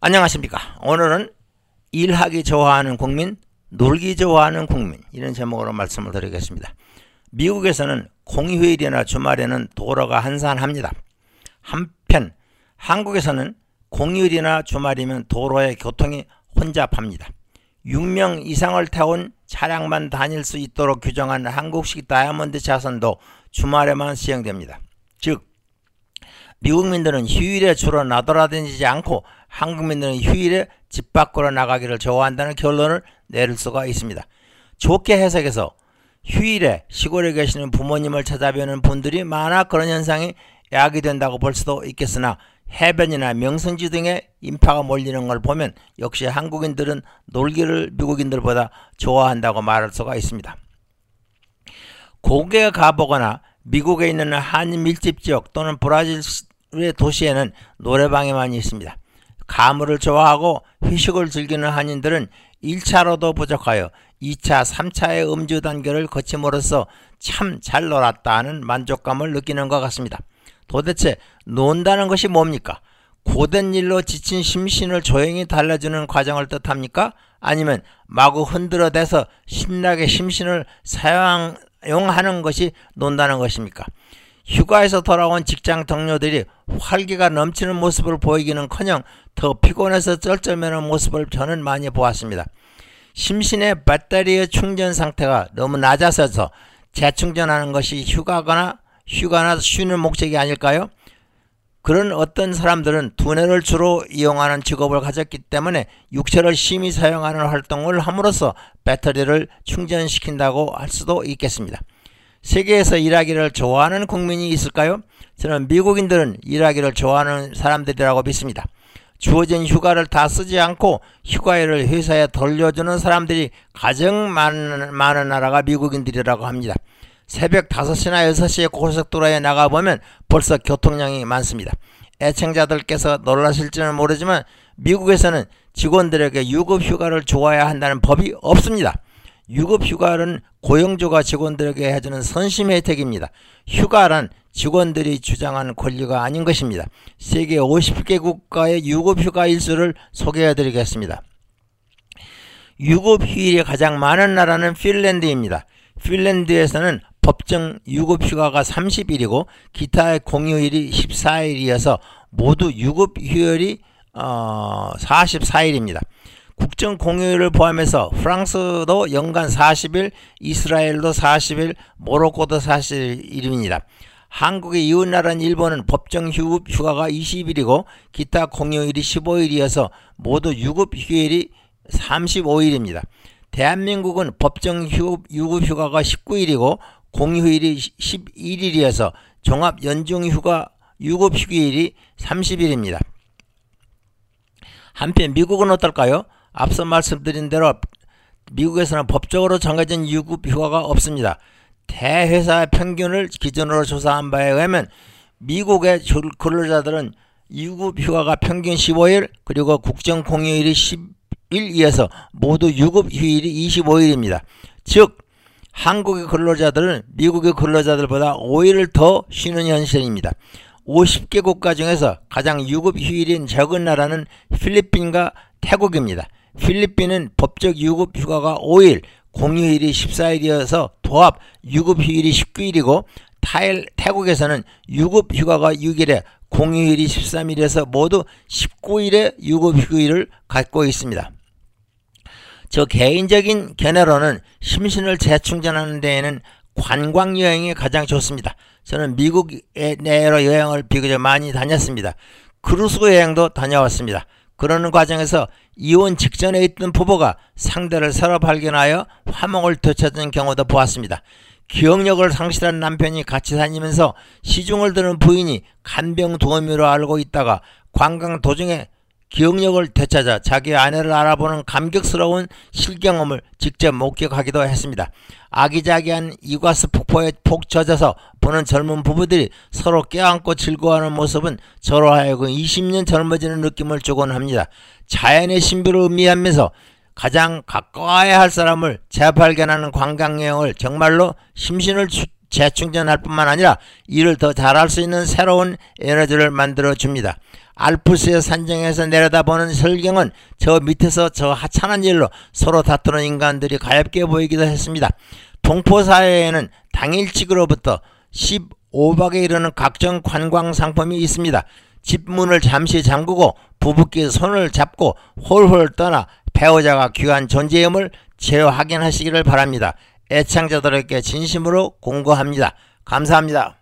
안녕하십니까. 오늘은 일하기 좋아하는 국민, 놀기 좋아하는 국민, 이런 제목으로 말씀을 드리겠습니다. 미국에서는 공휴일이나 주말에는 도로가 한산합니다. 한편 한국에서는 공휴일이나 주말이면 도로의 교통이 혼잡합니다. 6명 이상을 태운 차량만 다닐 수 있도록 규정한 한국식 다이아몬드 차선도 주말에만 시행됩니다. 즉 미국민들은 휴일에 주로 나돌아다니지 않고 한국민들은 휴일에 집 밖으로 나가기를 좋아한다는 결론을 내릴 수가 있습니다. 좋게 해석해서 휴일에 시골에 계시는 부모님을 찾아뵈는 분들이 많아 그런 현상이 야기된다고 볼 수도 있겠으나 해변이나 명성지 등에 인파가 몰리는 걸 보면 역시 한국인들은 놀기를 미국인들보다 좋아한다고 말할 수가 있습니다. 고국에 가보거나 미국에 있는 한인 밀집 지역 또는 브라질의 도시에는 노래방이 많이 있습니다. 가물을 좋아하고 회식을 즐기는 한인들은 1차로도 부족하여 2차, 3차의 음주 단계를 거침으로써 참 잘 놀았다는 만족감을 느끼는 것 같습니다. 도대체 논다는 것이 뭡니까? 고된 일로 지친 심신을 조용히 달래주는 과정을 뜻합니까? 아니면 마구 흔들어대서 신나게 심신을 사용하는 것이 논다는 것입니까? 휴가에서 돌아온 직장 동료들이 활기가 넘치는 모습을 보이기는커녕 더 피곤해서 쩔쩔매는 모습을 저는 많이 보았습니다. 심신의 배터리의 충전 상태가 너무 낮아서 재충전하는 것이 휴가나 쉬는 목적이 아닐까요? 그런 어떤 사람들은 두뇌를 주로 이용하는 직업을 가졌기 때문에 육체를 심히 사용하는 활동을 함으로써 배터리를 충전시킨다고 할 수도 있겠습니다. 세계에서 일하기를 좋아하는 국민이 있을까요? 저는 미국인들은 일하기를 좋아하는 사람들이라고 믿습니다. 주어진 휴가를 다 쓰지 않고 휴가일을 회사에 돌려주는 사람들이 가장 많은 나라가 미국인들이라고 합니다. 새벽 5시나 6시에 고속도로에 나가보면 벌써 교통량이 많습니다. 애청자들께서 놀라실지는 모르지만 미국에서는 직원들에게 유급휴가를 주어야 한다는 법이 없습니다. 유급휴가는 고용주가 직원들에게 해주는 선심 혜택입니다. 휴가란 직원들이 주장하는 권리가 아닌 것입니다. 세계 50개 국가의 유급휴가 일수를 소개해드리겠습니다. 유급휴일이 가장 많은 나라는 핀란드입니다. 핀란드에서는 법정 유급휴가가 30일이고 기타의 공휴일이 14일이어서 모두 유급휴일이 44일입니다. 국정 공휴일을 포함해서 프랑스도 연간 40일, 이스라엘도 40일, 모로코도 40일입니다. 한국의 이웃나라인 일본은 법정 휴가가 20일이고 기타 공휴일이 15일이어서 모두 유급휴일이 35일입니다. 대한민국은 법정 유급휴가가 19일이고 공휴일이 11일이어서 종합 연중휴가 유급휴일이 30일입니다. 한편 미국은 어떨까요? 앞서 말씀드린 대로 미국에서는 법적으로 정해진 유급휴가가 없습니다. 대회사 평균을 기준으로 조사한 바에 의하면 미국의 근로자들은 유급휴가가 평균 15일 그리고 국정공휴일이 10일이어서 모두 유급휴일이 25일입니다. 즉 한국의 근로자들은 미국의 근로자들보다 5일을 더 쉬는 현실입니다. 50개 국가 중에서 가장 유급휴일인 적은 나라는 필리핀과 태국입니다. 필리핀은 법적 유급휴가가 5일, 공휴일이 14일이어서 도합 유급휴일이 19일이고 태국에서는 유급휴가가 6일에 공휴일이 13일에서 모두 19일의 유급휴일을 갖고 있습니다. 저 개인적인 견해로는 심신을 재충전하는 데에는 관광여행이 가장 좋습니다. 저는 미국 내로 여행을 비교적 많이 다녔습니다. 크루즈 여행도 다녀왔습니다. 그러는 과정에서 이혼 직전에 있던 부부가 상대를 새로 발견하여 화목을 되찾은 경우도 보았습니다. 기억력을 상실한 남편이 같이 다니면서 시중을 드는 부인이 간병 도우미로 알고 있다가 관광 도중에 기억력을 되찾아 자기 아내를 알아보는 감격스러운 실경험을 직접 목격하기도 했습니다. 아기자기한 이과수 폭포에 폭 젖어서 보는 젊은 부부들이 서로 껴안고 즐거워하는 모습은 저로 하여금 20년 젊어지는 느낌을 주곤 합니다. 자연의 신비를 음미하면서 가장 가까워야 할 사람을 재발견하는 관광여행을 정말로 심신을 재충전할 뿐만 아니라 일을 더 잘할 수 있는 새로운 에너지를 만들어 줍니다. 알프스의 산정에서 내려다보는 설경은 저 밑에서 저 하찮은 일로 서로 다투는 인간들이 가엾게 보이기도 했습니다. 동포사회에는 당일치기로부터 15박에 이르는 각종 관광 상품이 있습니다. 집 문을 잠시 잠그고 부부끼리 손을 잡고 홀홀 떠나 배우자가 귀한 존재임을 재확인하시기를 바랍니다. 애청자들에게 진심으로 공고합니다. 감사합니다.